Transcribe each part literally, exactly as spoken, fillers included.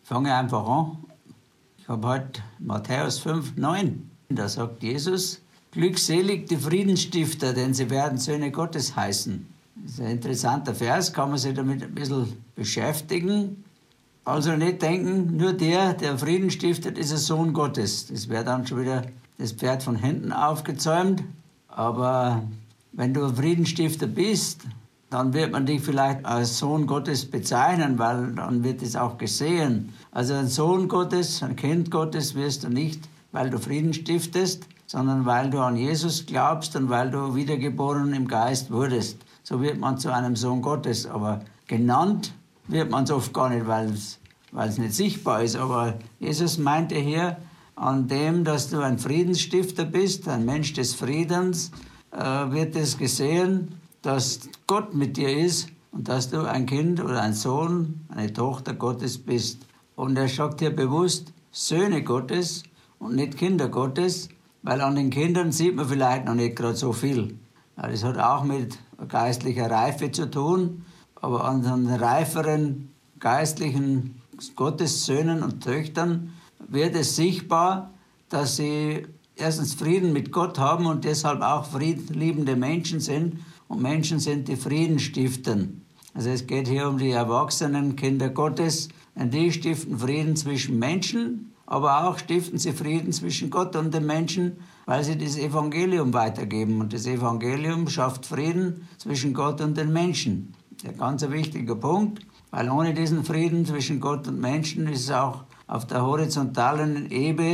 Ich fange einfach an. Ich habe heute Matthäus fünf, neun. Da sagt Jesus, glückselig die Friedensstifter, denn sie werden Söhne Gottes heißen. Das ist ein interessanter Vers, kann man sich damit ein bisschen beschäftigen. Also nicht denken, nur der, der Frieden stiftet, ist ein Sohn Gottes. Das wäre dann schon wieder das Pferd von hinten aufgezäumt. Aber wenn du ein Friedensstifter bist, dann wird man dich vielleicht als Sohn Gottes bezeichnen, weil dann wird es auch gesehen. Also ein Sohn Gottes, ein Kind Gottes wirst du nicht, weil du Frieden stiftest, sondern weil du an Jesus glaubst und weil du wiedergeboren im Geist wurdest. So wird man zu einem Sohn Gottes. Aber genannt wird man es oft gar nicht, weil es, weil es nicht sichtbar ist. Aber Jesus meinte hier an dem, dass du ein Friedensstifter bist, ein Mensch des Friedens, äh, wird es gesehen, dass Gott mit dir ist und dass du ein Kind oder ein Sohn, eine Tochter Gottes bist. Und er sagt hier bewusst Söhne Gottes und nicht Kinder Gottes, weil an den Kindern sieht man vielleicht noch nicht gerade so viel. Ja, das hat auch mit geistlicher Reife zu tun, aber an den reiferen geistlichen Gottessöhnen und Töchtern wird es sichtbar, dass sie erstens Frieden mit Gott haben und deshalb auch friedliebende Menschen sind und Menschen sind, die Frieden stiften. Also es geht hier um die erwachsenen Kinder Gottes, und die stiften Frieden zwischen Menschen, aber auch stiften sie Frieden zwischen Gott und den Menschen, weil sie das Evangelium weitergeben. Und das Evangelium schafft Frieden zwischen Gott und den Menschen. Ein ganz wichtiger Punkt, weil ohne diesen Frieden zwischen Gott und Menschen ist es auch auf der horizontalen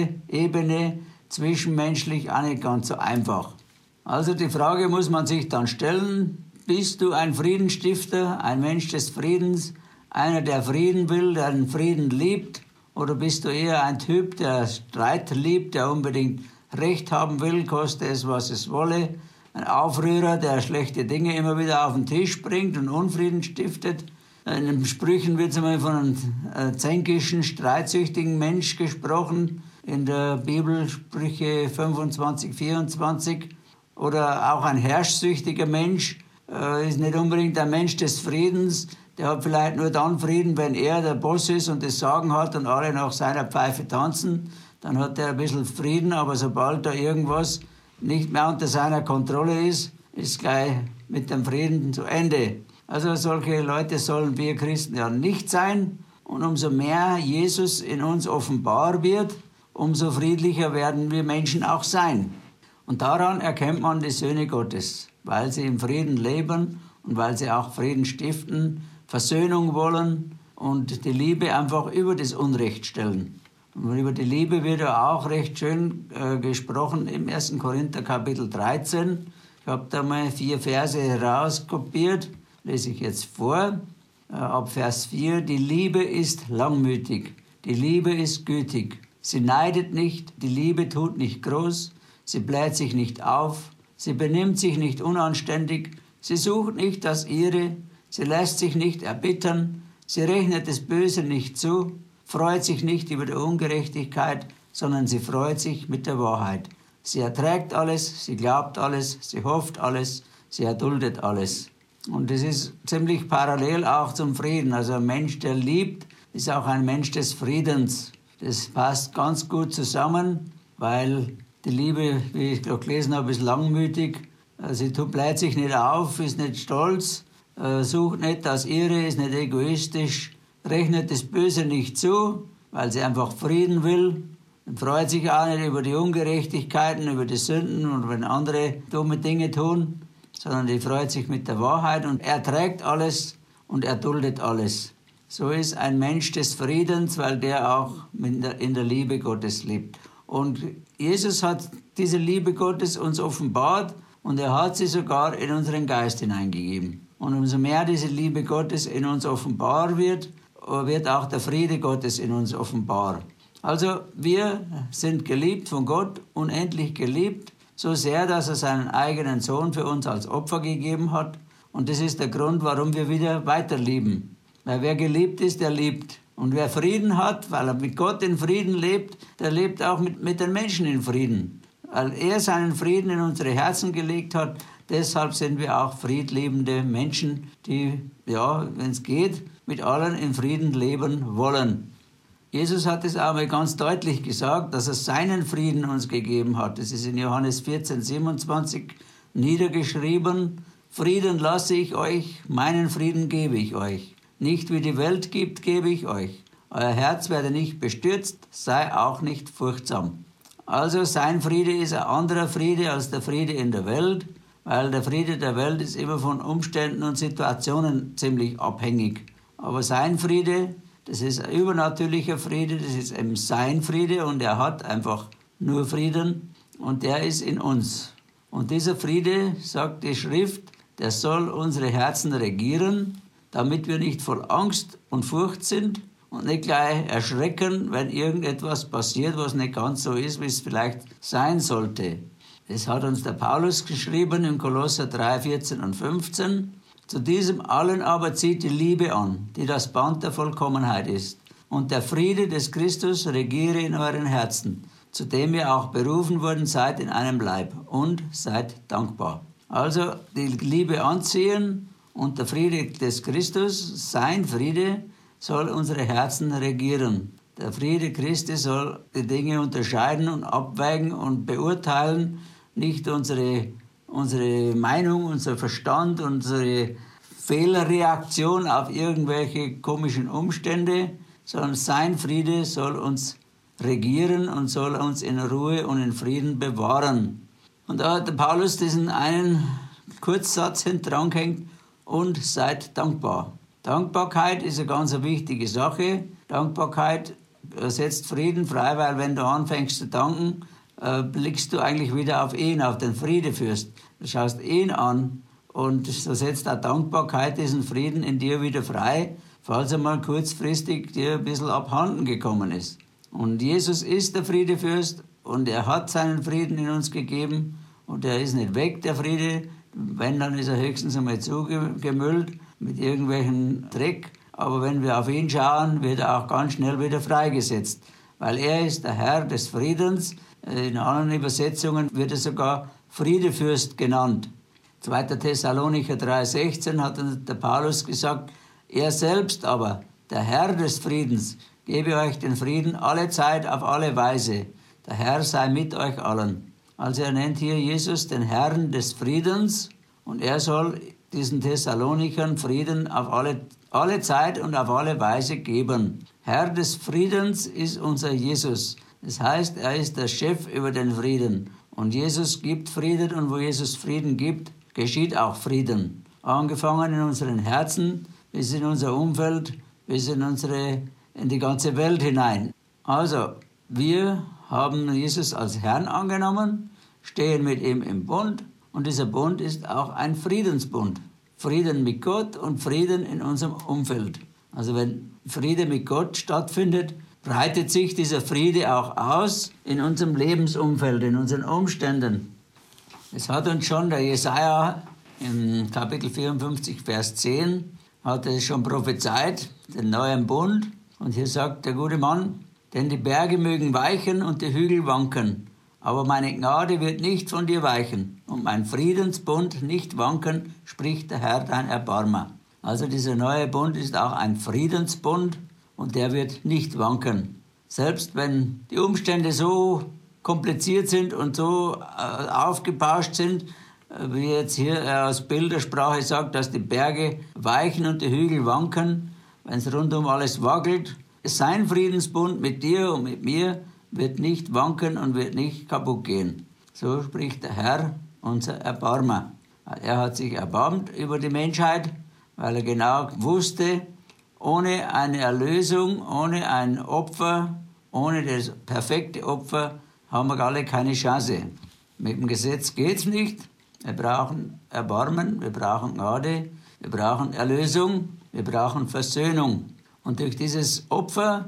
Ebene zwischenmenschlich auch nicht ganz so einfach. Also die Frage muss man sich dann stellen, bist du ein Friedensstifter, ein Mensch des Friedens, einer, der Frieden will, der den Frieden liebt? Oder bist du eher ein Typ, der Streit liebt, der unbedingt Recht haben will, koste es, was es wolle? Ein Aufrührer, der schlechte Dinge immer wieder auf den Tisch bringt und Unfrieden stiftet? In den Sprüchen wird einmal von einem äh, zänkischen, streitsüchtigen Mensch gesprochen. In der Bibel Sprüche fünfundzwanzig, vierundzwanzig. Oder auch ein herrschsüchtiger Mensch äh, ist nicht unbedingt ein Mensch des Friedens. Der hat vielleicht nur dann Frieden, wenn er der Boss ist und das Sagen hat und alle nach seiner Pfeife tanzen. Dann hat er ein bisschen Frieden, aber sobald da irgendwas nicht mehr unter seiner Kontrolle ist, ist gleich mit dem Frieden zu Ende. Also solche Leute sollen wir Christen ja nicht sein. Und umso mehr Jesus in uns offenbar wird, umso friedlicher werden wir Menschen auch sein. Und daran erkennt man die Söhne Gottes, weil sie im Frieden leben und weil sie auch Frieden stiften, Versöhnung wollen und die Liebe einfach über das Unrecht stellen. Und über die Liebe wird ja auch recht schön äh, gesprochen im ersten Korinther Kapitel dreizehn. Ich habe da mal vier Verse herauskopiert, lese ich jetzt vor. Äh, ab Vers vier, die Liebe ist langmütig, die Liebe ist gütig. Sie neidet nicht, die Liebe tut nicht groß, sie bläht sich nicht auf, sie benimmt sich nicht unanständig, sie sucht nicht das Ihre, sie lässt sich nicht erbittern, sie rechnet das Böse nicht zu, freut sich nicht über die Ungerechtigkeit, sondern sie freut sich mit der Wahrheit. Sie erträgt alles, sie glaubt alles, sie hofft alles, sie erduldet alles. Und das ist ziemlich parallel auch zum Frieden. Also ein Mensch, der liebt, ist auch ein Mensch des Friedens. Das passt ganz gut zusammen, weil die Liebe, wie ich gerade gelesen habe, ist langmütig. Sie bläht sich nicht auf, ist nicht stolz, sucht nicht das Ihre, ist nicht egoistisch, rechnet das Böse nicht zu, weil sie einfach Frieden will. Und freut sich auch nicht über die Ungerechtigkeiten, über die Sünden und wenn andere dumme Dinge tun, sondern die freut sich mit der Wahrheit und erträgt alles und erduldet alles. So ist ein Mensch des Friedens, weil der auch in der Liebe Gottes lebt. Und Jesus hat diese Liebe Gottes uns offenbart und er hat sie sogar in unseren Geist hineingegeben. Und umso mehr diese Liebe Gottes in uns offenbar wird, wird auch der Friede Gottes in uns offenbar. Also wir sind geliebt von Gott, unendlich geliebt, so sehr, dass er seinen eigenen Sohn für uns als Opfer gegeben hat. Und das ist der Grund, warum wir wieder weiter lieben. Weil wer geliebt ist, der liebt. Und wer Frieden hat, weil er mit Gott in Frieden lebt, der lebt auch mit, mit den Menschen in Frieden. Weil er seinen Frieden in unsere Herzen gelegt hat, deshalb sind wir auch friedliebende Menschen, die, ja, wenn es geht, mit allen in Frieden leben wollen. Jesus hat es aber ganz deutlich gesagt, dass er seinen Frieden uns gegeben hat. Das ist in Johannes vierzehn, siebenundzwanzig niedergeschrieben. Frieden lasse ich euch, meinen Frieden gebe ich euch. Nicht wie die Welt gibt, gebe ich euch. Euer Herz werde nicht bestürzt, sei auch nicht furchtsam. Also sein Friede ist ein anderer Friede als der Friede in der Welt, weil der Friede der Welt ist immer von Umständen und Situationen ziemlich abhängig. Aber sein Friede, das ist ein übernatürlicher Friede, das ist eben sein Friede und er hat einfach nur Frieden und der ist in uns. Und dieser Friede, sagt die Schrift, der soll unsere Herzen regieren, damit wir nicht voll Angst und Furcht sind und nicht gleich erschrecken, wenn irgendetwas passiert, was nicht ganz so ist, wie es vielleicht sein sollte. Das hat uns der Paulus geschrieben in Kolosser drei, vierzehn und fünfzehn. Zu diesem allen aber zieht die Liebe an, die das Band der Vollkommenheit ist. Und der Friede des Christus regiere in euren Herzen, zu dem ihr auch berufen worden seid in einem Leib und seid dankbar. Also die Liebe anziehen und der Friede des Christus, sein Friede, soll unsere Herzen regieren. Der Friede Christi soll die Dinge unterscheiden und abwägen und beurteilen, nicht unsere, unsere Meinung, unser Verstand, unsere Fehlerreaktion auf irgendwelche komischen Umstände, sondern sein Friede soll uns regieren und soll uns in Ruhe und in Frieden bewahren. Und da hat der Paulus diesen einen Kurzsatz hinterangehängt, und seid dankbar. Dankbarkeit ist eine ganz wichtige Sache. Dankbarkeit setzt Frieden frei, weil wenn du anfängst zu danken, äh, blickst du eigentlich wieder auf ihn, auf den Friedefürst. Du schaust ihn an und so setzt auch Dankbarkeit diesen Frieden in dir wieder frei, falls er mal kurzfristig dir ein bisschen abhanden gekommen ist. Und Jesus ist der Friedefürst und er hat seinen Frieden in uns gegeben und er ist nicht weg, der Friede. Wenn, dann ist er höchstens einmal zugemüllt mit irgendwelchen Dreck. Aber wenn wir auf ihn schauen, wird er auch ganz schnell wieder freigesetzt. Weil er ist der Herr des Friedens. In anderen Übersetzungen wird er sogar Friedefürst genannt. zweiter Thessalonicher drei, sechzehn hat der Paulus gesagt, er selbst aber, der Herr des Friedens, gebe euch den Frieden alle Zeit auf alle Weise. Der Herr sei mit euch allen. Also er nennt hier Jesus den Herrn des Friedens und er soll diesen Thessalonikern Frieden auf alle, alle Zeit und auf alle Weise geben. Herr des Friedens ist unser Jesus. Das heißt, er ist der Chef über den Frieden. Und Jesus gibt Frieden und wo Jesus Frieden gibt, geschieht auch Frieden. Angefangen in unseren Herzen, bis in unser Umfeld, bis in, unsere, in die ganze Welt hinein. Also, wir haben Jesus als Herrn angenommen, stehen mit ihm im Bund und dieser Bund ist auch ein Friedensbund. Frieden mit Gott und Frieden in unserem Umfeld. Also wenn Friede mit Gott stattfindet, breitet sich dieser Friede auch aus in unserem Lebensumfeld, in unseren Umständen. Es hat uns schon der Jesaja im Kapitel vierundfünfzig, Vers zehn, hat es schon prophezeit, den neuen Bund. Und hier sagt der gute Mann, denn die Berge mögen weichen und die Hügel wanken, aber meine Gnade wird nicht von dir weichen und mein Friedensbund nicht wanken, spricht der Herr, dein Erbarmer. Also dieser neue Bund ist auch ein Friedensbund und der wird nicht wanken. Selbst wenn die Umstände so kompliziert sind und so äh, aufgebauscht sind, äh, wie jetzt hier äh, aus Bildersprache sagt, dass die Berge weichen und die Hügel wanken, wenn es rundum alles wackelt, sein Friedensbund mit dir und mit mir wird nicht wanken und wird nicht kaputt gehen. So spricht der Herr, unser Erbarmer. Er hat sich erbarmt über die Menschheit, weil er genau wusste, ohne eine Erlösung, ohne ein Opfer, ohne das perfekte Opfer haben wir alle keine Chance. Mit dem Gesetz geht es nicht. Wir brauchen Erbarmen, wir brauchen Gnade, wir brauchen Erlösung, wir brauchen Versöhnung. Und durch dieses Opfer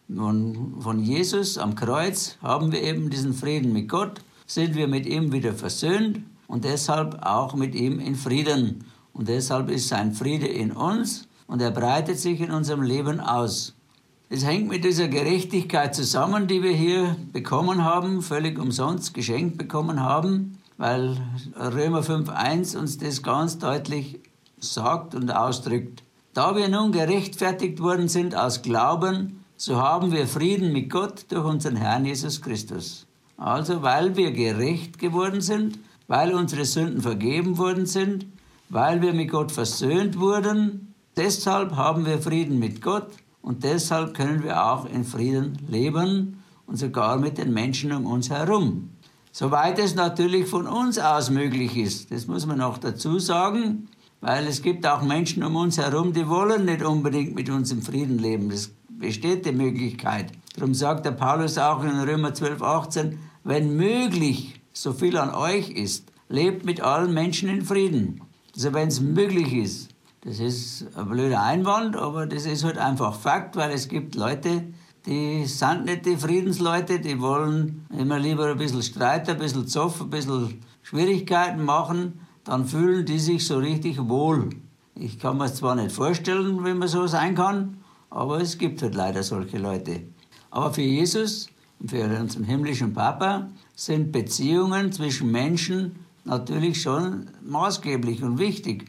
von, von Jesus am Kreuz haben wir eben diesen Frieden mit Gott, sind wir mit ihm wieder versöhnt und deshalb auch mit ihm in Frieden. Und deshalb ist sein Friede in uns und er breitet sich in unserem Leben aus. Es hängt mit dieser Gerechtigkeit zusammen, die wir hier bekommen haben, völlig umsonst geschenkt bekommen haben, weil Römer fünf eins uns das ganz deutlich sagt und ausdrückt. Da wir nun gerechtfertigt worden sind aus Glauben, so haben wir Frieden mit Gott durch unseren Herrn Jesus Christus. Also, weil wir gerecht geworden sind, weil unsere Sünden vergeben worden sind, weil wir mit Gott versöhnt wurden, deshalb haben wir Frieden mit Gott und deshalb können wir auch in Frieden leben und sogar mit den Menschen um uns herum. Soweit es natürlich von uns aus möglich ist, das muss man noch dazu sagen, weil es gibt auch Menschen um uns herum, die wollen nicht unbedingt mit uns im Frieden leben. Das besteht die Möglichkeit. Darum sagt der Paulus auch in Römer zwölf, achtzehn, wenn möglich, so viel an euch ist, lebt mit allen Menschen in Frieden. Also wenn es möglich ist. Das ist ein blöder Einwand, aber das ist halt einfach Fakt, weil es gibt Leute, die sind nicht die Friedensleute, die wollen immer lieber ein bisschen Streit, ein bisschen Zoff, ein bisschen Schwierigkeiten machen, dann fühlen die sich so richtig wohl. Ich kann mir zwar nicht vorstellen, wie man so sein kann, aber es gibt halt leider solche Leute. Aber für Jesus und für unseren himmlischen Papa sind Beziehungen zwischen Menschen natürlich schon maßgeblich und wichtig.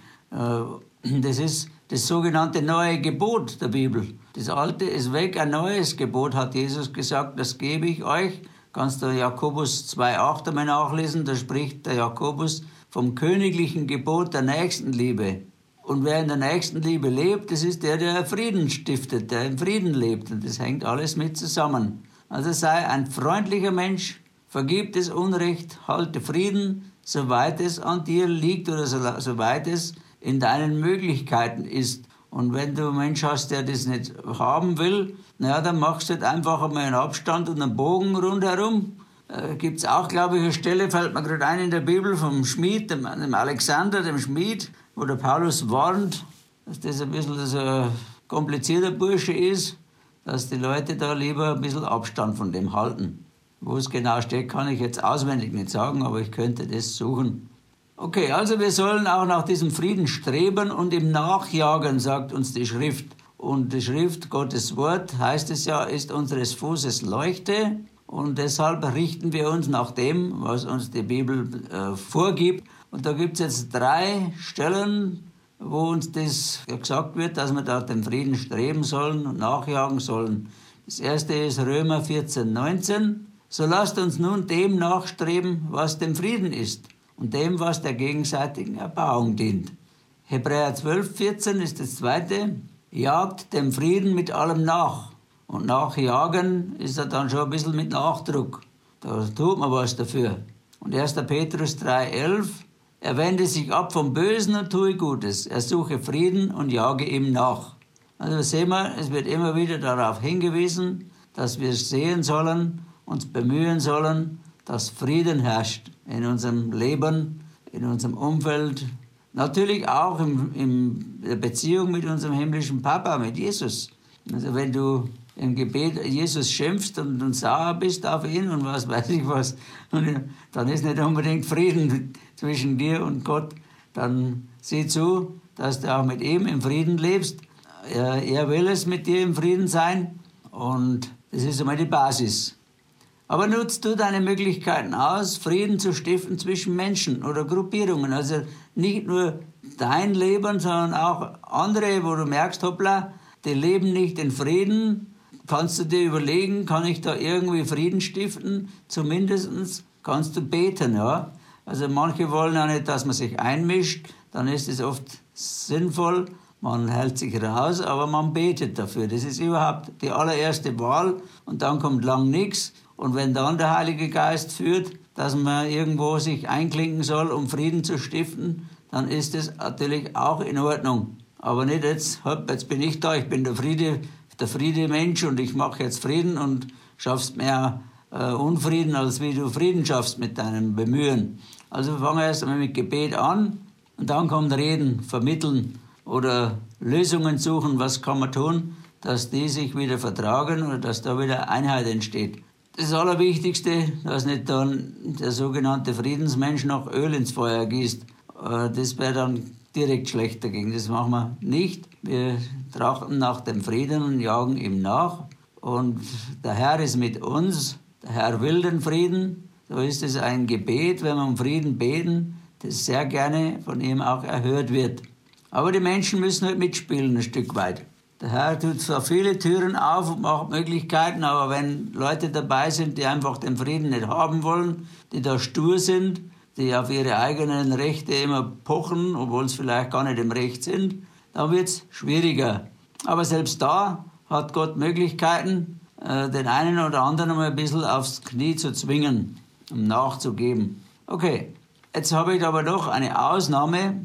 Das ist das sogenannte neue Gebot der Bibel. Das alte ist weg, ein neues Gebot hat Jesus gesagt, das gebe ich euch. Kannst du Jakobus zwei acht einmal nachlesen, da spricht der Jakobus vom königlichen Gebot der Nächstenliebe. Und wer in der Nächstenliebe lebt, das ist der, der Frieden stiftet, der im Frieden lebt. Und das hängt alles mit zusammen. Also sei ein freundlicher Mensch, vergib das Unrecht, halte Frieden, soweit es an dir liegt oder so, soweit es in deinen Möglichkeiten ist. Und wenn du einen Mensch hast, der das nicht haben will, naja, dann machst du halt einfach einmal einen Abstand und einen Bogen rundherum. Äh, Gibt es auch, glaube ich, eine Stelle, fällt mir gerade ein in der Bibel, vom Schmied, dem, dem Alexander, dem Schmied, wo der Paulus warnt, dass das ein bisschen so ein komplizierter Bursche ist, dass die Leute da lieber ein bisschen Abstand von dem halten. Wo es genau steht, kann ich jetzt auswendig nicht sagen, aber ich könnte das suchen. Okay, also wir sollen auch nach diesem Frieden streben und ihm nachjagen, sagt uns die Schrift. Und die Schrift, Gottes Wort, heißt es ja, ist unseres Fußes Leuchte. Und deshalb richten wir uns nach dem, was uns die Bibel äh, vorgibt. Und da gibt es jetzt drei Stellen, wo uns das gesagt wird, dass wir da dem Frieden streben sollen und nachjagen sollen. Das erste ist Römer vierzehn, neunzehn. So lasst uns nun dem nachstreben, was dem Frieden ist und dem, was der gegenseitigen Erbauung dient. Hebräer zwölf, vierzehn ist das zweite. Jagt dem Frieden mit allem nach. Und nachjagen ist er dann schon ein bisschen mit Nachdruck. Da tut man was dafür. Und erster Petrus drei, elf. Er wende sich ab vom Bösen und tue Gutes. Er suche Frieden und jage ihm nach. Also sehen wir, es wird immer wieder darauf hingewiesen, dass wir sehen sollen, uns bemühen sollen, dass Frieden herrscht in unserem Leben, in unserem Umfeld. Natürlich auch in, in der Beziehung mit unserem himmlischen Papa, mit Jesus. Also wenn du im Gebet Jesus schimpfst und, und sauer bist auf ihn und was weiß ich was, und dann ist nicht unbedingt Frieden zwischen dir und Gott. Dann sieh zu, dass du auch mit ihm im Frieden lebst. Er, er will es mit dir im Frieden sein und das ist einmal die Basis. Aber nutzt du deine Möglichkeiten aus, Frieden zu stiften zwischen Menschen oder Gruppierungen. Also nicht nur dein Leben, sondern auch andere, wo du merkst, hoppla, die leben nicht in Frieden. Kannst du dir überlegen, kann ich da irgendwie Frieden stiften? Zumindest kannst du beten, ja. Also manche wollen ja nicht, dass man sich einmischt, dann ist es oft sinnvoll, man hält sich raus, aber man betet dafür. Das ist überhaupt die allererste Wahl und dann kommt lang nichts. Und wenn dann der Heilige Geist führt, dass man irgendwo sich einklinken soll, um Frieden zu stiften, dann ist das natürlich auch in Ordnung. Aber nicht jetzt, hopp, jetzt bin ich da, ich bin der Friede, der Friedemensch und ich mache jetzt Frieden und schaffst mehr äh, Unfrieden, als wie du Frieden schaffst mit deinem Bemühen. Also fangen wir erst einmal mit Gebet an und dann kommt Reden, Vermitteln oder Lösungen suchen, was kann man tun, dass die sich wieder vertragen oder dass da wieder Einheit entsteht. Das Allerwichtigste, dass nicht dann der sogenannte Friedensmensch noch Öl ins Feuer gießt. Das wäre dann direkt schlecht dagegen. Das machen wir nicht. Wir trachten nach dem Frieden und jagen ihm nach. Und der Herr ist mit uns. Der Herr will den Frieden. So ist es ein Gebet, wenn wir um Frieden beten, das sehr gerne von ihm auch erhört wird. Aber die Menschen müssen halt mitspielen ein Stück weit. Der Herr tut zwar viele Türen auf und macht Möglichkeiten, aber wenn Leute dabei sind, die einfach den Frieden nicht haben wollen, die da stur sind, die auf ihre eigenen Rechte immer pochen, obwohl es vielleicht gar nicht im Recht sind, dann wird es schwieriger. Aber selbst da hat Gott Möglichkeiten, den einen oder anderen mal ein bisschen aufs Knie zu zwingen, um nachzugeben. Okay, jetzt habe ich aber doch eine Ausnahme.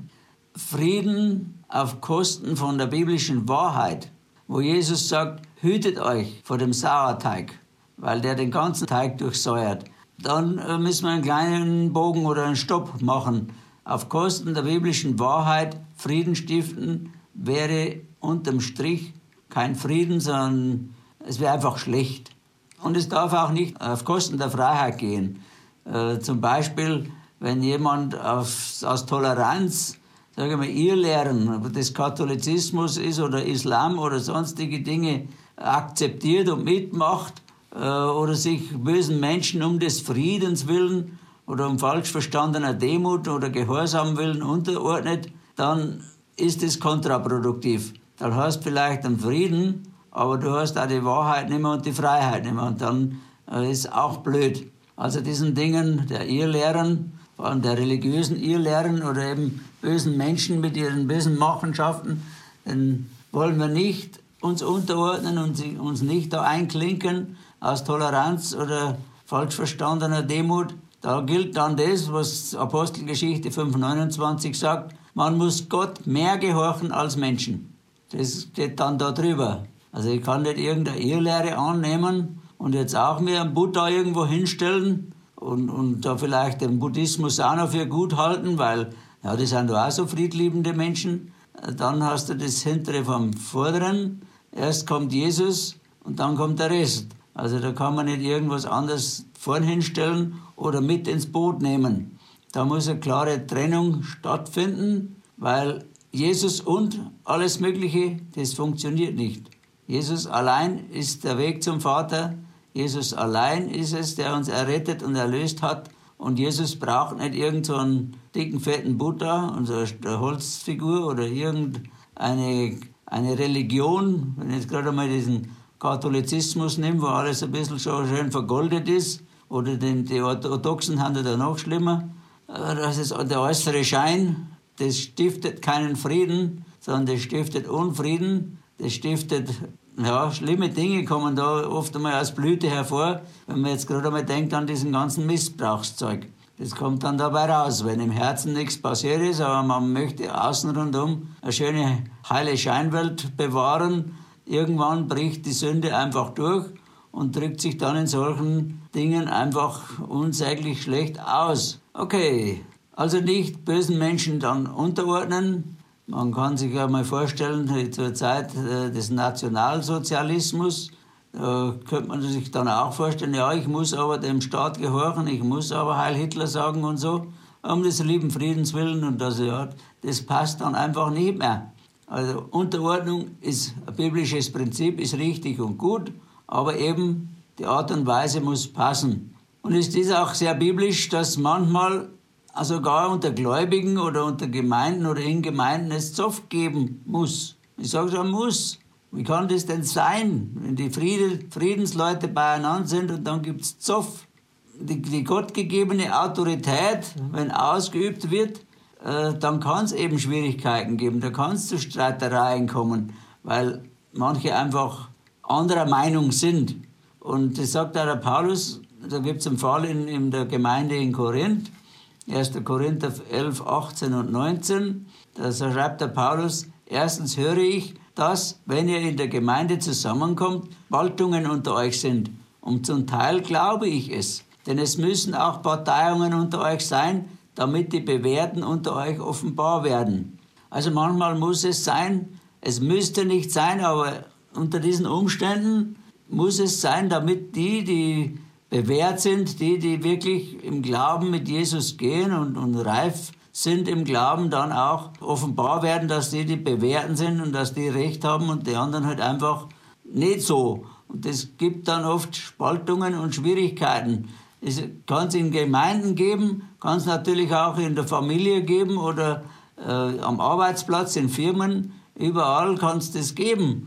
Frieden auf Kosten von der biblischen Wahrheit, wo Jesus sagt, hütet euch vor dem Sauerteig, weil der den ganzen Teig durchsäuert. Dann müssen wir einen kleinen Bogen oder einen Stopp machen. Auf Kosten der biblischen Wahrheit Frieden stiften wäre unterm Strich kein Frieden, sondern es wäre einfach schlecht. Und es darf auch nicht auf Kosten der Freiheit gehen. Äh, zum Beispiel, wenn jemand auf, aus Toleranz, sagen wir, Irrlehren des Katholizismus ist oder Islam oder sonstige Dinge akzeptiert und mitmacht äh, oder sich bösen Menschen um des Friedens willen oder um falsch verstandener Demut oder Gehorsam willen unterordnet, dann ist es kontraproduktiv. Dann hast du vielleicht einen Frieden, aber du hast auch die Wahrheit nicht mehr und die Freiheit nicht mehr. Und dann äh, ist auch blöd. Also diesen Dingen der Irrlehren, vor allem der religiösen Irrlehren oder eben bösen Menschen mit ihren bösen Machenschaften, dann wollen wir nicht uns unterordnen und uns nicht da einklinken aus Toleranz oder falsch verstandener Demut. Da gilt dann das, was Apostelgeschichte fünf neunundzwanzig sagt, man muss Gott mehr gehorchen als Menschen. Das steht dann da drüber. Also ich kann nicht irgendeine Irrlehre annehmen und jetzt auch mir einen Buddha irgendwo hinstellen und, und da vielleicht den Buddhismus auch noch für gut halten, weil ja, die sind doch auch so friedliebende Menschen. Dann hast du das Hintere vom Vorderen. Erst kommt Jesus und dann kommt der Rest. Also da kann man nicht irgendwas anderes vorn hinstellen oder mit ins Boot nehmen. Da muss eine klare Trennung stattfinden, weil Jesus und alles Mögliche, das funktioniert nicht. Jesus allein ist der Weg zum Vater. Jesus allein ist es, der uns errettet und erlöst hat. Und Jesus braucht nicht irgend so einen dicken, fetten Buddha und so eine Holzfigur oder irgendeine eine Religion. Wenn ich jetzt gerade mal diesen Katholizismus nehme, wo alles ein bisschen schon schön vergoldet ist, oder den, die Orthodoxen haben da noch schlimmer. Das ist der äußere Schein, das stiftet keinen Frieden, sondern das stiftet Unfrieden, das stiftet, ja, schlimme Dinge kommen da oft einmal aus Blüte hervor, wenn man jetzt gerade einmal denkt an diesen ganzen Missbrauchszeug. Das kommt dann dabei raus, wenn im Herzen nichts passiert ist, aber man möchte außen rundum eine schöne, heile Scheinwelt bewahren. Irgendwann bricht die Sünde einfach durch und drückt sich dann in solchen Dingen einfach unsäglich schlecht aus. Okay, also nicht bösen Menschen dann unterordnen. Man kann sich ja mal vorstellen, zur Zeit des Nationalsozialismus, da könnte man sich dann auch vorstellen, ja, ich muss aber dem Staat gehorchen, ich muss aber Heil Hitler sagen und so, um des lieben Friedens willen. Und das, ja, das passt dann einfach nicht mehr. Also Unterordnung ist ein biblisches Prinzip, ist richtig und gut, aber eben die Art und Weise muss passen. Und es ist auch sehr biblisch, dass manchmal sogar unter Gläubigen oder unter Gemeinden oder in Gemeinden es Zoff geben muss. Ich sage schon muss. Wie kann das denn sein, wenn die Friedensleute beieinander sind und dann gibt es Zoff? Die, die gottgegebene Autorität, wenn ausgeübt wird, äh, dann kann es eben Schwierigkeiten geben, da kann es zu Streitereien kommen, weil manche einfach anderer Meinung sind. Und das sagt auch der Paulus, da gibt es einen Fall in, in der Gemeinde in Korinth, erster Korinther elf, achtzehn und neunzehn, da schreibt der Paulus, erstens höre ich, dass, wenn ihr in der Gemeinde zusammenkommt, Spaltungen unter euch sind. Und zum Teil glaube ich es. Denn es müssen auch Parteiungen unter euch sein, damit die Bewährten unter euch offenbar werden. Also manchmal muss es sein, es müsste nicht sein, aber unter diesen Umständen muss es sein, damit die, die bewährt sind, die, die wirklich im Glauben mit Jesus gehen und, und reif sind im Glauben, dann auch offenbar werden, dass die, die Bewährten sind und dass die Recht haben und die anderen halt einfach nicht so. Und das gibt dann oft Spaltungen und Schwierigkeiten. Es kann es in Gemeinden geben, kann es natürlich auch in der Familie geben oder äh, am Arbeitsplatz, in Firmen. Überall kann es das geben.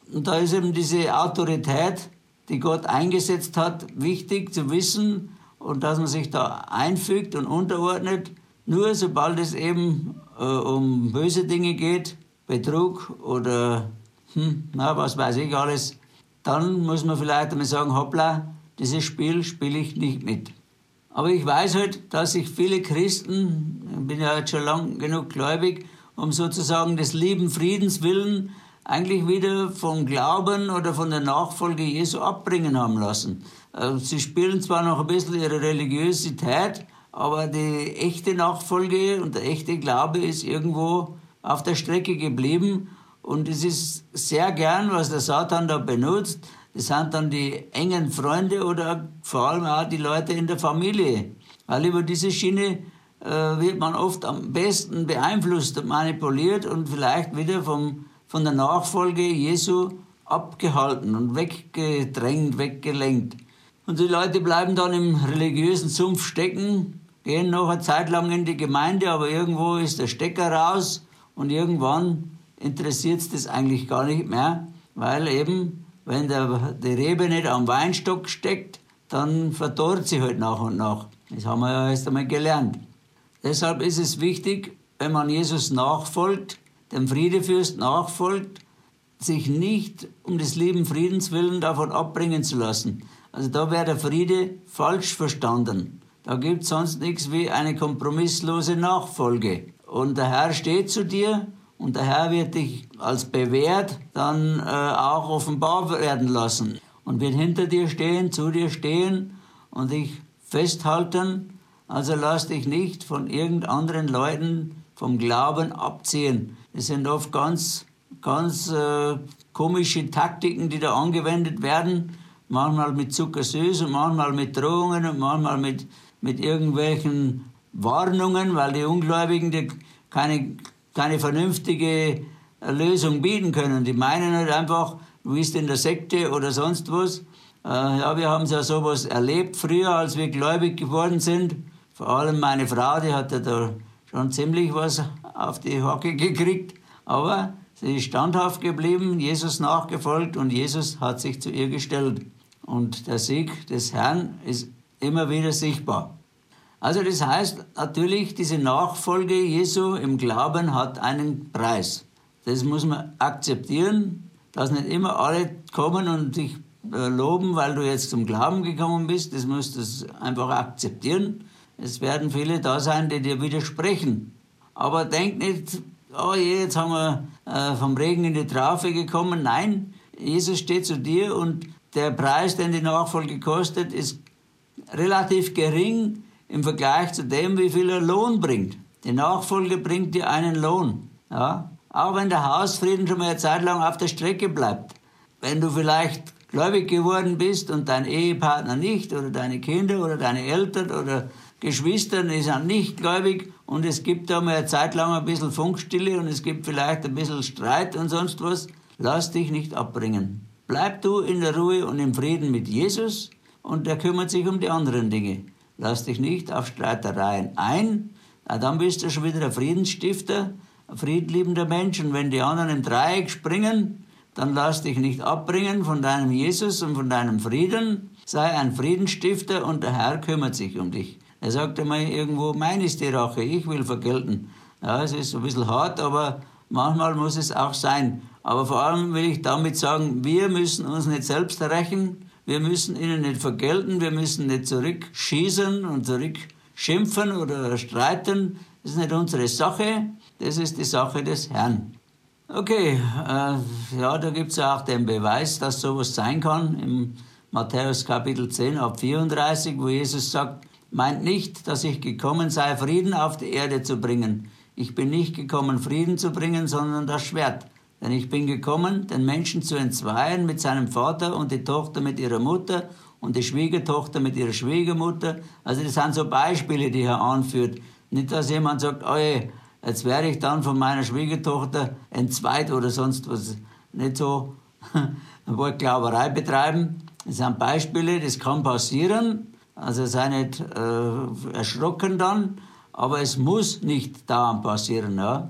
Und da ist eben diese Autorität, die Gott eingesetzt hat, wichtig zu wissen und dass man sich da einfügt und unterordnet. Nur sobald es eben äh, um böse Dinge geht, Betrug oder hm, na, was weiß ich alles, dann muss man vielleicht einmal sagen, hoppla, dieses Spiel spiele ich nicht mit. Aber ich weiß halt, dass sich viele Christen, ich bin ja jetzt schon lang genug gläubig, um sozusagen des lieben Friedens willen eigentlich wieder vom Glauben oder von der Nachfolge Jesu abbringen haben lassen. Sie spielen zwar noch ein bisschen ihre Religiosität, aber die echte Nachfolge und der echte Glaube ist irgendwo auf der Strecke geblieben. Und es ist sehr gern, was der Satan da benutzt. Das sind dann die engen Freunde oder vor allem auch die Leute in der Familie. Weil über diese Schiene äh, wird man oft am besten beeinflusst und manipuliert und vielleicht wieder vom, von der Nachfolge Jesu abgehalten und weggedrängt, weggelenkt. Und die Leute bleiben dann im religiösen Sumpf stecken, gehen noch eine Zeit lang in die Gemeinde, aber irgendwo ist der Stecker raus und irgendwann interessiert es das eigentlich gar nicht mehr, weil eben, wenn der, die Rebe nicht am Weinstock steckt, dann verdorrt sie halt nach und nach. Das haben wir ja erst einmal gelernt. Deshalb ist es wichtig, wenn man Jesus nachfolgt, dem Friedefürst nachfolgt, sich nicht um des lieben Friedens willen davon abbringen zu lassen. Also da wäre der Friede falsch verstanden. Da gibt es sonst nichts wie eine kompromisslose Nachfolge. Und der Herr steht zu dir und der Herr wird dich als bewährt dann äh, auch offenbar werden lassen und wird hinter dir stehen, zu dir stehen und dich festhalten. Also lass dich nicht von irgend anderen Leuten vom Glauben abziehen. Das sind oft ganz, ganz äh, komische Taktiken, die da angewendet werden. Manchmal mit zuckersüß und manchmal mit Drohungen und manchmal mit, mit irgendwelchen Warnungen, weil die Ungläubigen die keine, keine vernünftige Lösung bieten können. Die meinen halt einfach, du bist in der Sekte oder sonst was. Äh, ja, wir haben ja sowas erlebt früher, als wir gläubig geworden sind. Vor allem meine Frau, die hat ja da schon ziemlich was auf die Hacke gekriegt. Aber sie ist standhaft geblieben, Jesus nachgefolgt und Jesus hat sich zu ihr gestellt. Und der Sieg des Herrn ist immer wieder sichtbar. Also das heißt natürlich, diese Nachfolge Jesu im Glauben hat einen Preis. Das muss man akzeptieren, dass nicht immer alle kommen und dich loben, weil du jetzt zum Glauben gekommen bist. Das musst du einfach akzeptieren. Es werden viele da sein, die dir widersprechen. Aber denk nicht, oh je, jetzt haben wir äh, vom Regen in die Traufe gekommen. Nein, Jesus steht zu dir und der Preis, den die Nachfolge kostet, ist relativ gering im Vergleich zu dem, wie viel er Lohn bringt. Die Nachfolge bringt dir einen Lohn. Ja? Auch wenn der Hausfrieden schon mal eine Zeit lang auf der Strecke bleibt. Wenn du vielleicht gläubig geworden bist und dein Ehepartner nicht oder deine Kinder oder deine Eltern oder Geschwister sind nicht gläubig und es gibt da mal eine Zeit lang ein bisschen Funkstille und es gibt vielleicht ein bisschen Streit und sonst was, lass dich nicht abbringen. Bleib du in der Ruhe und im Frieden mit Jesus und der kümmert sich um die anderen Dinge. Lass dich nicht auf Streitereien ein, dann bist du schon wieder ein Friedensstifter, ein friedliebender Mensch. Und wenn die anderen im Dreieck springen, dann lass dich nicht abbringen von deinem Jesus und von deinem Frieden. Sei ein Friedensstifter und der Herr kümmert sich um dich. Er sagt einmal irgendwo, mein ist die Rache, ich will vergelten. Ja, es ist ein bisschen hart, aber manchmal muss es auch sein. Aber vor allem will ich damit sagen, wir müssen uns nicht selbst rächen, wir müssen ihnen nicht vergelten, wir müssen nicht zurückschießen und zurückschimpfen oder streiten. Das ist nicht unsere Sache, das ist die Sache des Herrn. Okay, äh, ja, da gibt es ja auch den Beweis, dass sowas sein kann, im Matthäus Kapitel zehn, ab vierunddreißig, wo Jesus sagt, meint nicht, dass ich gekommen sei, Frieden auf die Erde zu bringen. Ich bin nicht gekommen, Frieden zu bringen, sondern das Schwert. Denn ich bin gekommen, den Menschen zu entzweien mit seinem Vater und die Tochter mit ihrer Mutter und die Schwiegertochter mit ihrer Schwiegermutter. Also das sind so Beispiele, die er anführt. Nicht, dass jemand sagt, oh, jetzt werde ich dann von meiner Schwiegertochter entzweit oder sonst was. Nicht so Wortglauberei betreiben. Das sind Beispiele, das kann passieren. Also sei nicht äh, erschrocken dann, aber es muss nicht dauernd passieren. Ja?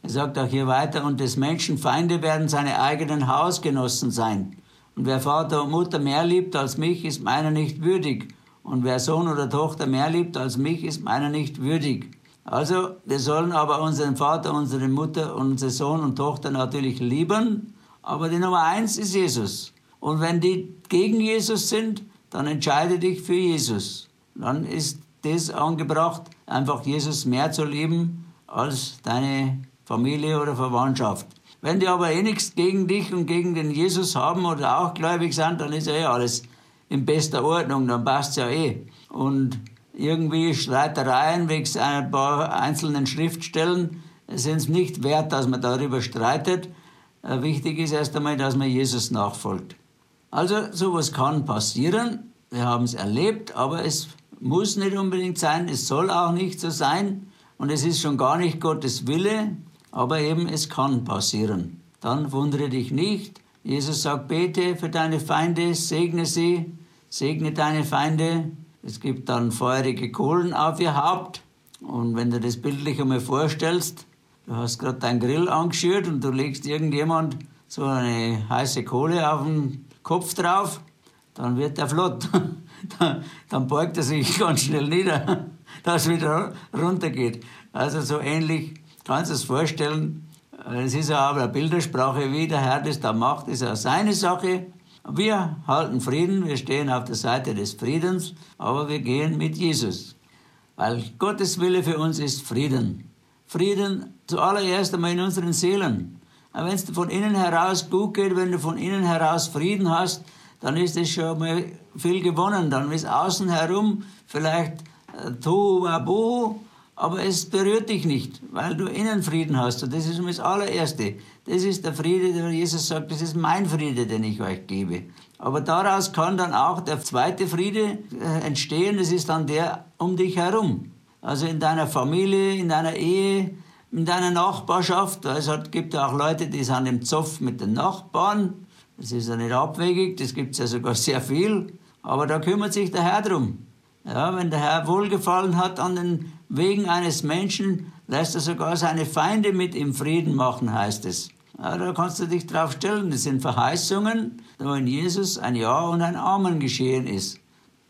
Er sagt auch hier weiter, und des Menschen Feinde werden seine eigenen Hausgenossen sein. Und wer Vater und Mutter mehr liebt als mich, ist meiner nicht würdig. Und wer Sohn oder Tochter mehr liebt als mich, ist meiner nicht würdig. Also, wir sollen aber unseren Vater, unsere Mutter, unseren Sohn und Tochter natürlich lieben. Aber die Nummer eins ist Jesus. Und wenn die gegen Jesus sind, dann entscheide dich für Jesus. Dann ist das angebracht, einfach Jesus mehr zu lieben als deine Familie oder Verwandtschaft. Wenn die aber eh nichts gegen dich und gegen den Jesus haben oder auch gläubig sind, dann ist ja eh alles in bester Ordnung, dann passt es ja eh. Und irgendwie Streitereien wegen ein paar einzelnen Schriftstellen sind es nicht wert, dass man darüber streitet. Wichtig ist erst einmal, dass man Jesus nachfolgt. Also sowas kann passieren, wir haben es erlebt, aber es muss nicht unbedingt sein, es soll auch nicht so sein und es ist schon gar nicht Gottes Wille, aber eben es kann passieren. Dann wundere dich nicht. Jesus sagt, bete für deine Feinde, segne sie, segne deine Feinde. Es gibt dann feurige Kohlen auf ihr Haupt. Und wenn du das bildlich einmal vorstellst, du hast gerade deinen Grill angeschürt und du legst irgendjemand so eine heiße Kohle auf den Kopf drauf, dann wird er flott. dann, dann beugt er sich ganz schnell nieder, dass es wieder runtergeht. Also so ähnlich kannst du es vorstellen. Es ist ja aber eine Bildersprache, wie der Herr das da macht, ist ja seine Sache. Wir halten Frieden, wir stehen auf der Seite des Friedens, aber wir gehen mit Jesus. Weil Gottes Wille für uns ist Frieden. Frieden zuallererst einmal in unseren Seelen. Wenn es von innen heraus gut geht, wenn du von innen heraus Frieden hast, dann ist es schon mal viel gewonnen. Dann ist außen herum vielleicht Tohu Wabohu, aber es berührt dich nicht, weil du innen Frieden hast. Und das ist das allererste. Das ist der Friede, der Jesus sagt, das ist mein Friede, den ich euch gebe. Aber daraus kann dann auch der zweite Friede entstehen, das ist dann der um dich herum. Also in deiner Familie, in deiner Ehe, in deiner Nachbarschaft. Es gibt ja auch Leute, die sind im Zoff mit den Nachbarn. Das ist ja nicht abwegig, das gibt es ja sogar sehr viel. Aber da kümmert sich der Herr drum. Ja, wenn der Herr Wohlgefallen hat an den Wegen eines Menschen, lässt er sogar seine Feinde mit ihm Frieden machen, heißt es. Ja, da kannst du dich drauf stellen. Das sind Verheißungen, wo in Jesus ein Ja und ein Amen geschehen ist.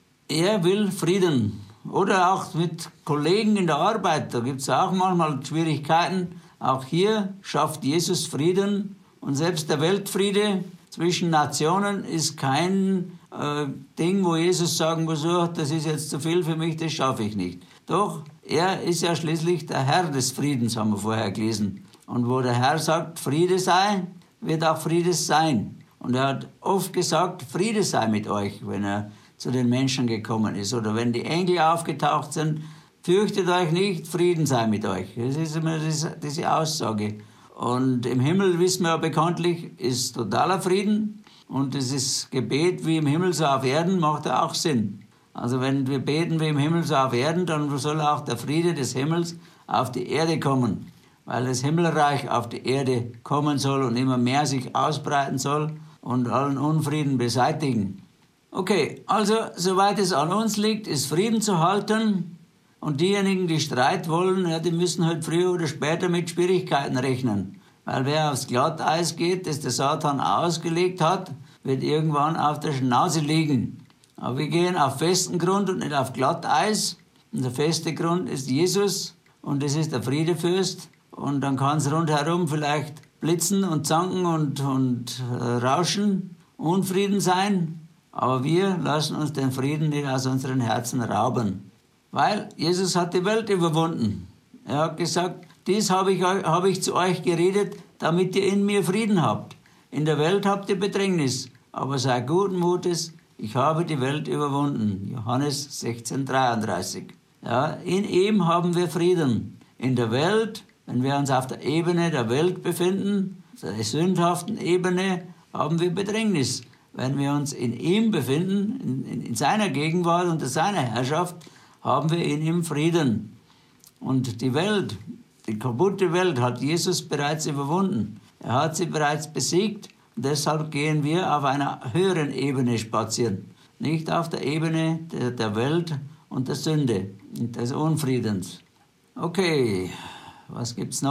Er will Frieden. Oder auch mit Kollegen in der Arbeit, da gibt es auch manchmal Schwierigkeiten. Auch hier schafft Jesus Frieden. Und selbst der Weltfriede zwischen Nationen ist kein äh, Ding, wo Jesus sagen muss, oh, das ist jetzt zu viel für mich, das schaffe ich nicht. Doch, er ist ja schließlich der Herr des Friedens, haben wir vorher gelesen. Und wo der Herr sagt, Friede sei, wird auch Friede sein. Und er hat oft gesagt, Friede sei mit euch, wenn er zu den Menschen gekommen ist. Oder wenn die Engel aufgetaucht sind, fürchtet euch nicht, Frieden sei mit euch. Das ist immer diese Aussage. Und im Himmel, wissen wir ja bekanntlich, ist totaler Frieden. Und dieses Gebet wie im Himmel so auf Erden macht ja auch Sinn. Also wenn wir beten wie im Himmel so auf Erden, dann soll auch der Friede des Himmels auf die Erde kommen. Weil das Himmelreich auf die Erde kommen soll und immer mehr sich ausbreiten soll und allen Unfrieden beseitigen. Okay, also soweit es an uns liegt, ist Frieden zu halten. Und diejenigen, die Streit wollen, ja, die müssen halt früher oder später mit Schwierigkeiten rechnen. Weil wer aufs Glatteis geht, das der Satan ausgelegt hat, wird irgendwann auf der Schnauze liegen. Aber wir gehen auf festen Grund und nicht auf Glatteis. Und der feste Grund ist Jesus und das ist der Friedefürst. Und dann kann es rundherum vielleicht blitzen und zanken und, und äh, rauschen, Unfrieden sein. Aber wir lassen uns den Frieden nicht aus unseren Herzen rauben. Weil Jesus hat die Welt überwunden. Er hat gesagt, dies habe ich, habe ich zu euch geredet, damit ihr in mir Frieden habt. In der Welt habt ihr Bedrängnis, aber sei guten Mutes, ich habe die Welt überwunden. Johannes sechzehn dreiunddreißig. Ja, in ihm haben wir Frieden. In der Welt, wenn wir uns auf der Ebene der Welt befinden, der sündhaften Ebene, haben wir Bedrängnis. Wenn wir uns in ihm befinden, in, in, in seiner Gegenwart, unter seiner Herrschaft, haben wir in ihm Frieden. Und die Welt, die kaputte Welt, hat Jesus bereits überwunden. Er hat sie bereits besiegt. Und deshalb gehen wir auf einer höheren Ebene spazieren. Nicht auf der Ebene der, der Welt und der Sünde und des Unfriedens. Okay, was gibt's noch?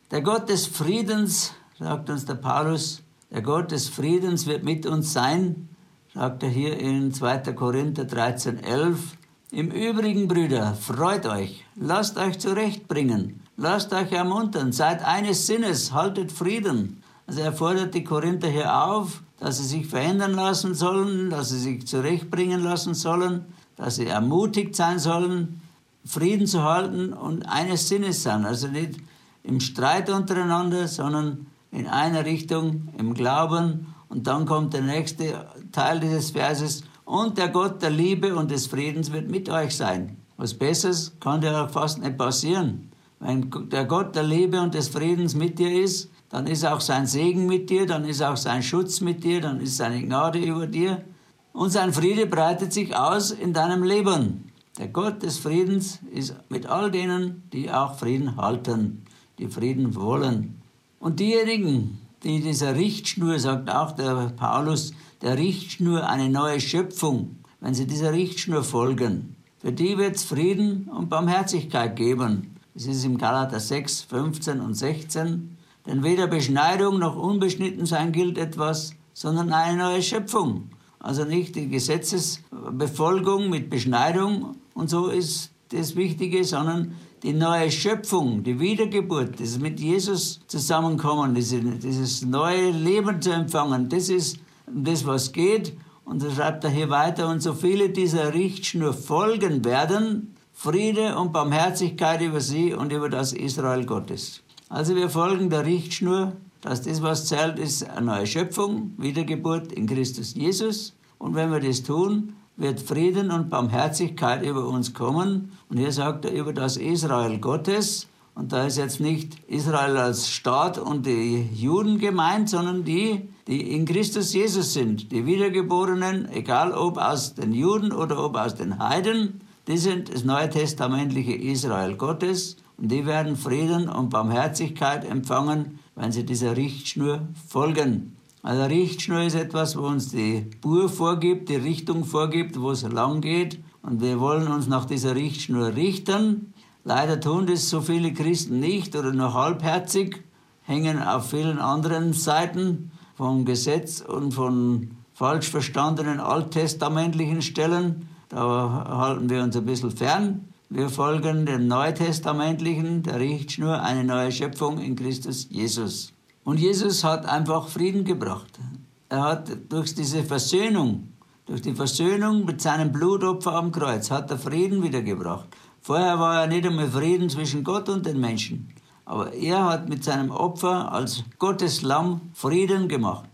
Der Gott des Friedens, sagt uns der Paulus, der Gott des Friedens wird mit uns sein, sagt er hier in zweiter Korinther dreizehn, elf. Im Übrigen, Brüder, freut euch, lasst euch zurechtbringen, lasst euch ermuntern, seid eines Sinnes, haltet Frieden. Also er fordert die Korinther hier auf, dass sie sich verändern lassen sollen, dass sie sich zurechtbringen lassen sollen, dass sie ermutigt sein sollen, Frieden zu halten und eines Sinnes sein. Also nicht im Streit untereinander, sondern in einer Richtung, im Glauben. Und dann kommt der nächste Teil dieses Verses. Und der Gott der Liebe und des Friedens wird mit euch sein. Was Besseres kann dir fast nicht passieren. Wenn der Gott der Liebe und des Friedens mit dir ist, dann ist auch sein Segen mit dir, dann ist auch sein Schutz mit dir, dann ist seine Gnade über dir. Und sein Friede breitet sich aus in deinem Leben. Der Gott des Friedens ist mit all denen, die auch Frieden halten, die Frieden wollen. Und diejenigen, die dieser Richtschnur, sagt auch der Paulus, der Richtschnur eine neue Schöpfung, wenn sie dieser Richtschnur folgen, für die wird es Frieden und Barmherzigkeit geben. Das ist im Galater sechs, fünfzehn und sechzehn. Denn weder Beschneidung noch Unbeschnittensein gilt etwas, sondern eine neue Schöpfung. Also nicht die Gesetzesbefolgung mit Beschneidung und so ist das Wichtige, sondern die neue Schöpfung, die Wiedergeburt, das mit Jesus zusammenkommen, diese, dieses neue Leben zu empfangen, das ist das, was geht. Und so schreibt er hier weiter, und so viele dieser Richtschnur folgen werden, Friede und Barmherzigkeit über sie und über das Israel Gottes. Also wir folgen der Richtschnur, dass das, was zählt, ist eine neue Schöpfung, Wiedergeburt in Christus Jesus. Und wenn wir das tun, wird Frieden und Barmherzigkeit über uns kommen. Und hier sagt er über das Israel Gottes. Und da ist jetzt nicht Israel als Staat und die Juden gemeint, sondern die, die in Christus Jesus sind. Die Wiedergeborenen, egal ob aus den Juden oder ob aus den Heiden, die sind das neutestamentliche Israel Gottes. Und die werden Frieden und Barmherzigkeit empfangen, wenn sie dieser Richtschnur folgen. Also Richtschnur ist etwas, wo uns die Spur vorgibt, die Richtung vorgibt, wo es lang geht. Und wir wollen uns nach dieser Richtschnur richten. Leider tun das so viele Christen nicht oder nur halbherzig, hängen auf vielen anderen Seiten vom Gesetz und von falsch verstandenen alttestamentlichen Stellen. Da halten wir uns ein bisschen fern. Wir folgen dem Neutestamentlichen, der Richtschnur, eine neue Schöpfung in Christus Jesus. Und Jesus hat einfach Frieden gebracht. Er hat durch diese Versöhnung, durch die Versöhnung mit seinem Blutopfer am Kreuz, hat er Frieden wiedergebracht. Vorher war er nicht einmal Frieden zwischen Gott und den Menschen. Aber er hat mit seinem Opfer als Gottes Lamm Frieden gemacht.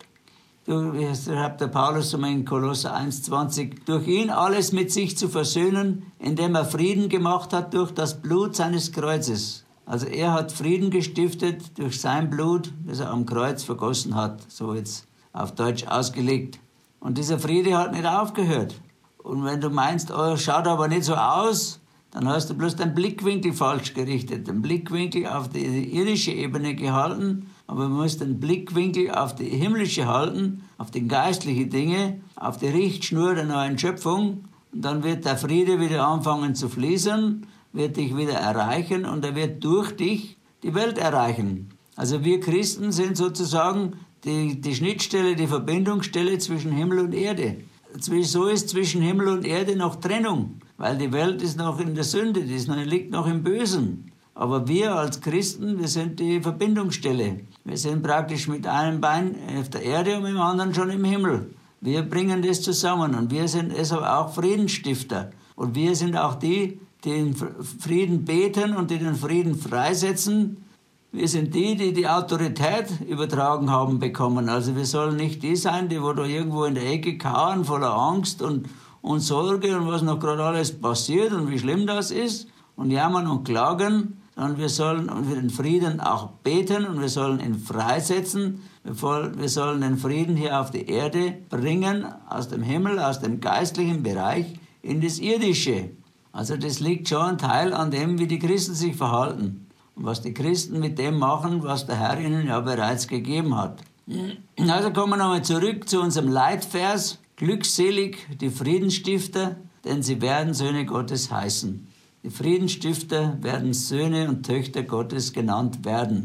Wie schreibt der Paulus in Kolosser eins zwanzig, durch ihn alles mit sich zu versöhnen, indem er Frieden gemacht hat durch das Blut seines Kreuzes. Also er hat Frieden gestiftet durch sein Blut, das er am Kreuz vergossen hat, so jetzt auf Deutsch ausgelegt. Und dieser Friede hat nicht aufgehört. Und wenn du meinst, oh, schaut aber nicht so aus, dann hast du bloß den Blickwinkel falsch gerichtet, den Blickwinkel auf die irdische Ebene gehalten, aber man muss den Blickwinkel auf die himmlische halten, auf die geistlichen Dinge, auf die Richtschnur der neuen Schöpfung. Und dann wird der Friede wieder anfangen zu fließen, wird dich wieder erreichen und er wird durch dich die Welt erreichen. Also wir Christen sind sozusagen die, die Schnittstelle, die Verbindungsstelle zwischen Himmel und Erde. So ist zwischen Himmel und Erde noch Trennung, weil die Welt ist noch in der Sünde, die ist noch, liegt noch im Bösen. Aber wir als Christen, wir sind die Verbindungsstelle. Wir sind praktisch mit einem Bein auf der Erde und mit dem anderen schon im Himmel. Wir bringen das zusammen und wir sind deshalb auch Friedensstifter. Und wir sind auch die, die den Frieden beten und die den Frieden freisetzen. Wir sind die, die die Autorität übertragen haben bekommen. Also wir sollen nicht die sein, die wo da irgendwo in der Ecke kauern, voller Angst und, und Sorge und was noch gerade alles passiert und wie schlimm das ist und jammern und klagen, sondern wir sollen für den Frieden auch beten und wir sollen ihn freisetzen. Wir sollen den Frieden hier auf die Erde bringen, aus dem Himmel, aus dem geistlichen Bereich in das Irdische. Also das liegt schon ein Teil an dem, wie die Christen sich verhalten und was die Christen mit dem machen, was der Herr ihnen ja bereits gegeben hat. Also kommen wir nochmal zurück zu unserem Leitvers. Glückselig die Friedensstifter, denn sie werden Söhne Gottes heißen. Die Friedensstifter werden Söhne und Töchter Gottes genannt werden.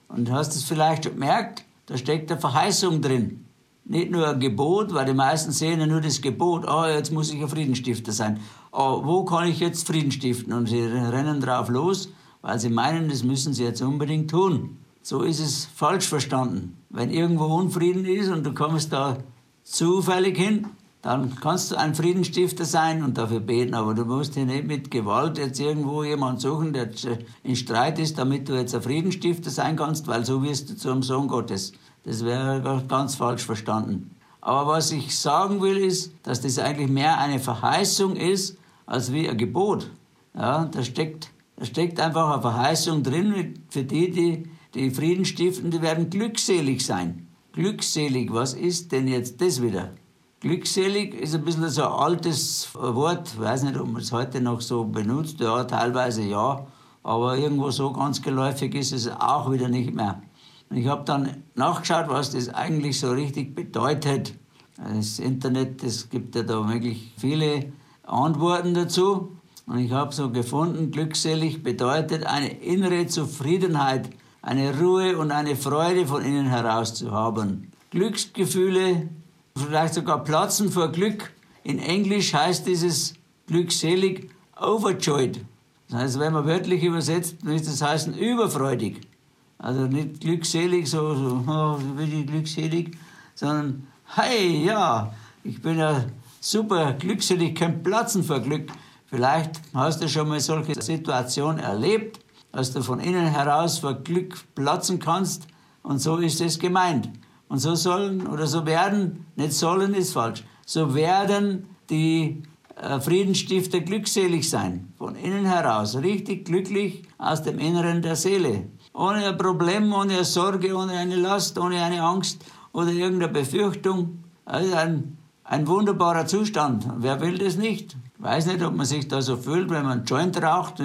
Und hast es vielleicht schon gemerkt, da steckt eine Verheißung drin. Nicht nur ein Gebot, weil die meisten sehen ja nur das Gebot, oh, jetzt muss ich ein Friedensstifter sein. Oh, wo kann ich jetzt Frieden stiften? Und sie rennen drauf los, weil sie meinen, das müssen sie jetzt unbedingt tun. So ist es falsch verstanden. Wenn irgendwo Unfrieden ist und du kommst da zufällig hin, dann kannst du ein Friedensstifter sein und dafür beten, aber du musst hier nicht mit Gewalt jetzt irgendwo jemanden suchen, der in Streit ist, damit du jetzt ein Friedensstifter sein kannst, weil so wirst du zum Sohn Gottes. Das wäre ganz falsch verstanden. Aber was ich sagen will, ist, dass das eigentlich mehr eine Verheißung ist, als wie ein Gebot. Ja, da steckt, da steckt einfach eine Verheißung drin, für die, die, die Frieden stiften, die werden glückselig sein. Glückselig, was ist denn jetzt das wieder? Glückselig ist ein bisschen so ein altes Wort, ich weiß nicht, ob man es heute noch so benutzt, ja, teilweise ja, aber irgendwo so ganz geläufig ist es auch wieder nicht mehr. Und ich habe dann nachgeschaut, was das eigentlich so richtig bedeutet. Das Internet, es gibt ja da wirklich viele Antworten dazu. Und ich habe so gefunden, glückselig bedeutet eine innere Zufriedenheit, eine Ruhe und eine Freude von innen heraus zu haben. Glücksgefühle, vielleicht sogar platzen vor Glück. In Englisch heißt dieses glückselig overjoyed. Das heißt, wenn man wörtlich übersetzt, müsste es heißen überfreudig. Also nicht glückselig, so, so oh, bin ich glückselig, sondern hey, ja, ich bin ja super glückselig, kann platzen vor Glück. Vielleicht hast du schon mal solche Situationen erlebt, dass du von innen heraus vor Glück platzen kannst und so ist es gemeint. Und so sollen oder so werden, nicht sollen ist falsch, so werden die äh, Friedensstifter glückselig sein, von innen heraus, richtig glücklich aus dem Inneren der Seele. Ohne ein Problem, ohne eine Sorge, ohne eine Last, ohne eine Angst oder irgendeine Befürchtung. Also ein, ein wunderbarer Zustand. Wer will das nicht? Ich weiß nicht, ob man sich da so fühlt, wenn man einen Joint raucht.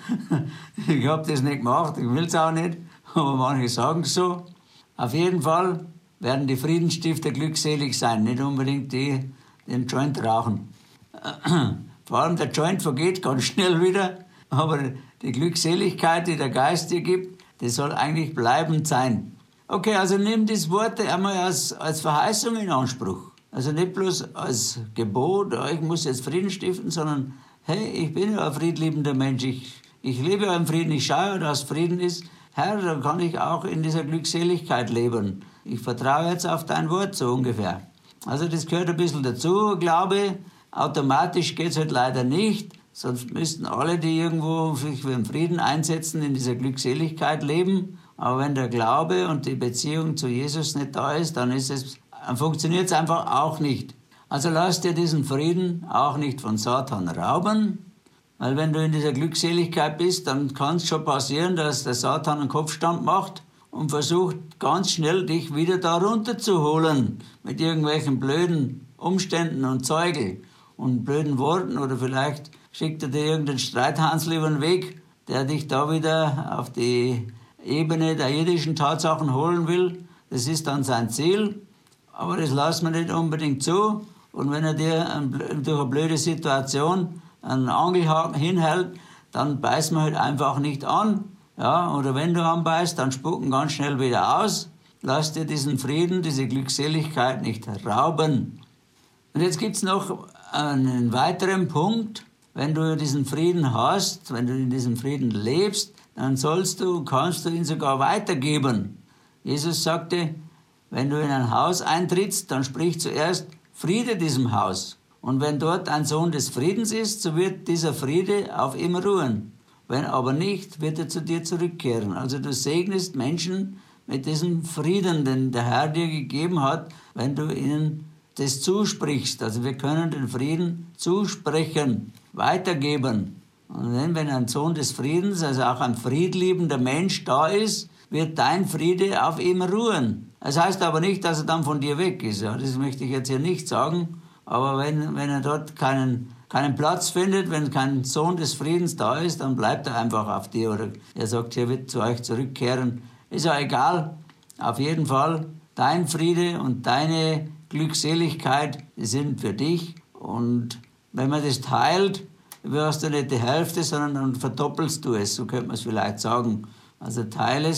Ich habe das nicht gemacht, ich will es auch nicht, aber manche sagen es so. Auf jeden Fall werden die Friedensstifter glückselig sein, nicht unbedingt die, die einen Joint rauchen. Vor allem der Joint vergeht ganz schnell wieder, aber die Glückseligkeit, die der Geist dir gibt, das soll eigentlich bleibend sein. Okay, also nimm diese Worte einmal als, als Verheißung in Anspruch. Also nicht bloß als Gebot, oh, ich muss jetzt Frieden stiften, sondern hey, ich bin ja ein friedliebender Mensch, ich, ich lebe ja im Frieden, ich schaue, dass Frieden ist. Herr, dann kann ich auch in dieser Glückseligkeit leben. Ich vertraue jetzt auf dein Wort, so ungefähr. Also das gehört ein bisschen dazu, Glaube. Automatisch geht es halt leider nicht. Sonst müssten alle, die irgendwo sich für den Frieden einsetzen, in dieser Glückseligkeit leben. Aber wenn der Glaube und die Beziehung zu Jesus nicht da ist, dann ist es, funktioniert es einfach auch nicht. Also lass dir diesen Frieden auch nicht von Satan rauben. Weil wenn du in dieser Glückseligkeit bist, dann kann es schon passieren, dass der Satan einen Kopfstand macht und versucht ganz schnell dich wieder da runterzuholen mit irgendwelchen blöden Umständen und Zeugeln und blöden Worten oder vielleicht schickt er dir irgendeinen Streithansel über den Weg, der dich da wieder auf die Ebene der irdischen Tatsachen holen will. Das ist dann sein Ziel, aber das lassen wir nicht unbedingt zu. Und wenn er dir ein, durch eine blöde Situation einen Angelhaken hinhält, dann beißt man halt einfach nicht an. Ja, oder wenn du anbeißt, dann spucken ganz schnell wieder aus. Lass dir diesen Frieden, diese Glückseligkeit nicht rauben. Und jetzt gibt's noch einen weiteren Punkt. Wenn du diesen Frieden hast, wenn du in diesem Frieden lebst, dann sollst du, kannst du ihn sogar weitergeben. Jesus sagte, wenn du in ein Haus eintrittst, dann sprich zuerst Friede diesem Haus. Und wenn dort ein Sohn des Friedens ist, so wird dieser Friede auf ihm ruhen. Wenn aber nicht, wird er zu dir zurückkehren. Also du segnest Menschen mit diesem Frieden, den der Herr dir gegeben hat, wenn du ihnen das zusprichst. Also wir können den Frieden zusprechen, weitergeben. Und wenn ein Sohn des Friedens, also auch ein friedliebender Mensch da ist, wird dein Friede auf ihm ruhen. Das heißt aber nicht, dass er dann von dir weg ist. Ja, das möchte ich jetzt hier nicht sagen. Aber wenn, wenn er dort keinen, keinen Platz findet, wenn kein Sohn des Friedens da ist, dann bleibt er einfach auf dir. Oder er sagt, er wird zu euch zurückkehren. Ist ja egal. Auf jeden Fall, dein Friede und deine Glückseligkeit, die sind für dich. Und wenn man das teilt, hast du nicht die Hälfte, sondern dann verdoppelst du es. So könnte man es vielleicht sagen. Also teile es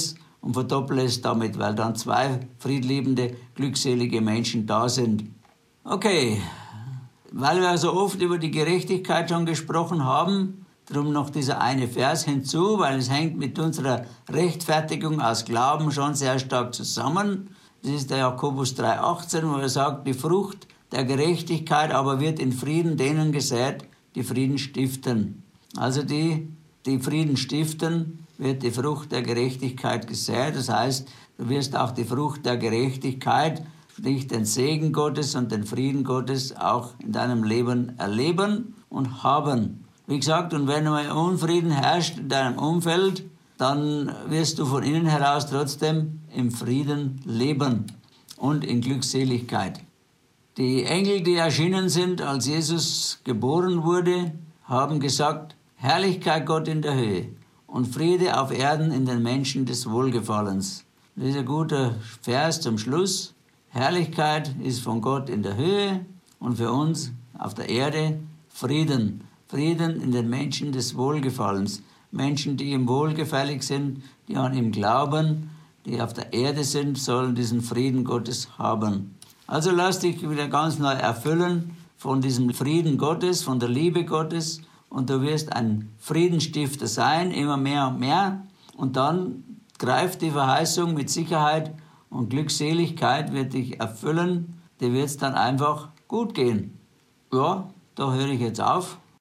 und verdopple es damit, weil dann zwei friedliebende, glückselige Menschen da sind. Okay, weil wir so oft über die Gerechtigkeit schon gesprochen haben, darum noch dieser eine Vers hinzu, weil es hängt mit unserer Rechtfertigung aus Glauben schon sehr stark zusammen. Das ist der Jakobus drei achtzehn, wo er sagt, die Frucht der Gerechtigkeit aber wird in Frieden denen gesät, die Frieden stiften. Also die, die Frieden stiften, wird die Frucht der Gerechtigkeit gesät. Das heißt, du wirst auch die Frucht der Gerechtigkeit, sprich den Segen Gottes und den Frieden Gottes auch in deinem Leben erleben und haben. Wie gesagt, und wenn mal Unfrieden herrscht in deinem Umfeld, dann wirst du von innen heraus trotzdem im Frieden leben und in Glückseligkeit. Die Engel, die erschienen sind, als Jesus geboren wurde, haben gesagt, Herrlichkeit Gott in der Höhe und Friede auf Erden in den Menschen des Wohlgefallens. Das ist ein guter Vers zum Schluss. Herrlichkeit ist von Gott in der Höhe und für uns auf der Erde Frieden. Frieden in den Menschen des Wohlgefallens. Menschen, die ihm wohlgefällig sind, die an ihm glauben, die auf der Erde sind, sollen diesen Frieden Gottes haben. Also lass dich wieder ganz neu erfüllen von diesem Frieden Gottes, von der Liebe Gottes und du wirst ein Friedensstifter sein, immer mehr und mehr. Und dann greift die Verheißung mit Sicherheit und Glückseligkeit wird dich erfüllen, dir wird es dann einfach gut gehen. Ja, da höre ich jetzt auf.